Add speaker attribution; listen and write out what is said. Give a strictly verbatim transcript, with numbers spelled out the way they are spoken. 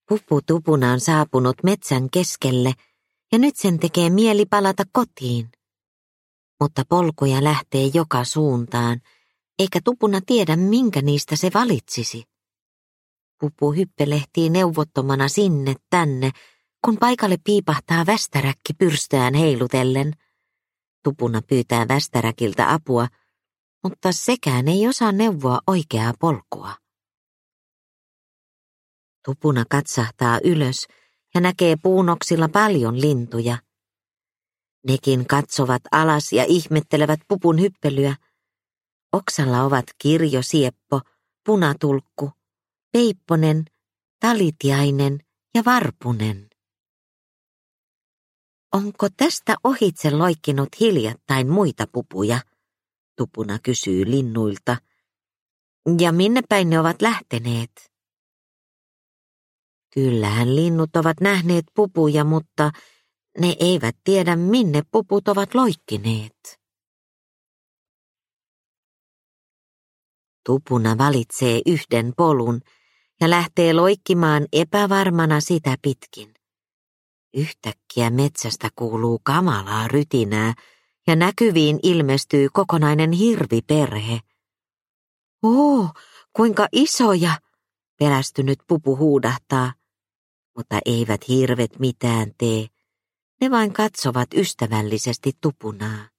Speaker 1: Pupu Tupuna on saapunut metsän keskelle ja nyt sen tekee mieli palata kotiin. Mutta polkuja lähtee joka suuntaan, eikä Tupuna tiedä, minkä niistä se valitsisi. Pupu hyppelehtii neuvottomana sinne tänne, kun paikalle piipahtaa västäräkki pyrstöään heilutellen. Tupuna pyytää västäräkiltä apua, mutta sekään ei osaa neuvoa oikeaa polkua. Tupuna katsahtaa ylös ja näkee puunoksilla paljon lintuja. Nekin katsovat alas ja ihmettelevät Pupun hyppelyä. Oksalla ovat kirjosieppo, punatulkku, peipponen, talitiainen ja varpunen. Onko tästä ohitse loikkinut hiljattain muita pupuja? Tupuna kysyy linnuilta. Ja minne päin ne ovat lähteneet? Kyllähän linnut ovat nähneet pupuja, mutta ne eivät tiedä, minne puput ovat loikkineet. Tupuna valitsee yhden polun ja lähtee loikkimaan epävarmana sitä pitkin. Yhtäkkiä metsästä kuuluu kamalaa rytinää ja näkyviin ilmestyy kokonainen hirviperhe. Oo, kuinka isoja, pelästynyt pupu huudahtaa, mutta eivät hirvet mitään tee. Ne vain katsovat ystävällisesti Tupunaa.